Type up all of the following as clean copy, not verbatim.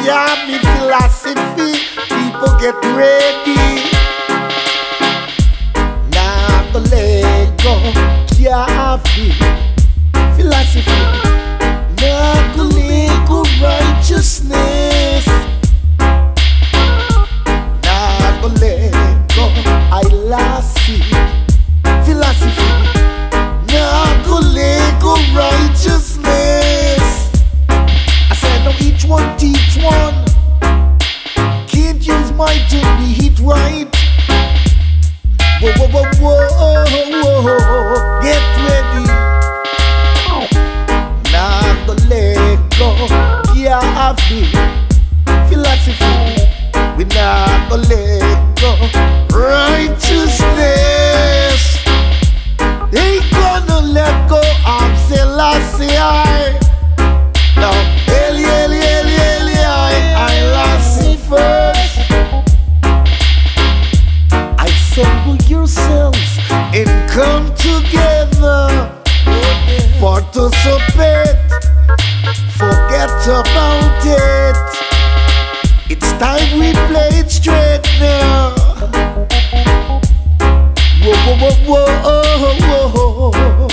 have me philosophy. People get ready. Now go let go. Yafi philosophy. Now go let go righteousness. Now go let go. I lost it. Philosophy. Now go let go righteousness. I said no, each one teach one. Can't use my to be it right. Whoa, whoa, whoa, whoa, whoa. Get ready. Now go let go. Yeah, philosophy. We now go let go. Righteousness. Ain't gonna let go of Selassie. No, Eli, I lost it first. Assemble yourselves and come together. Participate, forget about it. It's time we play it straight now. Whoa, whoa, whoa, whoa, whoa, whoa.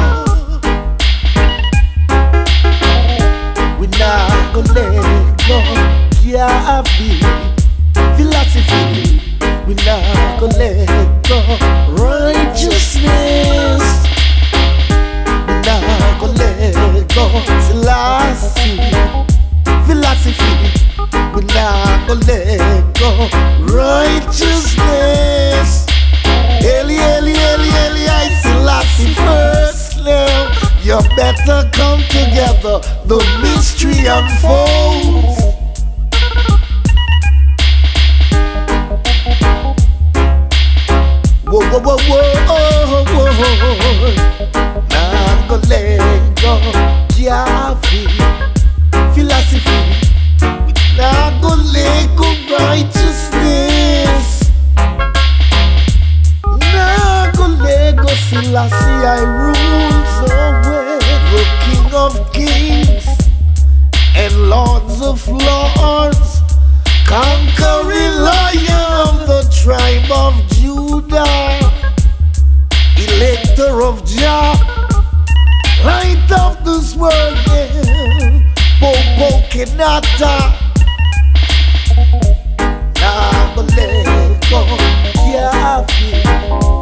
We not gonna let go. Yeah, philosophy. We not gonna let go. Righteousness. We not gonna let go. Selassie. Philosophy. We not gonna let go. Righteousness. Eli, I Selassie first now. You better come together. The mystery unfolds. Whoa, whoa, whoa, whoa, whoa. Now I'm gonna let go. Yafi philosophy. Now I'm gonna let go righteousness. Now I'm gonna let go Selassie. I rules away. The King of Kings and Lords of Lords, conquering Lion of the tribe of Judah, Elector of Jah, light of this world, Popo Kenata. Now I'm gonna let go, Yafi.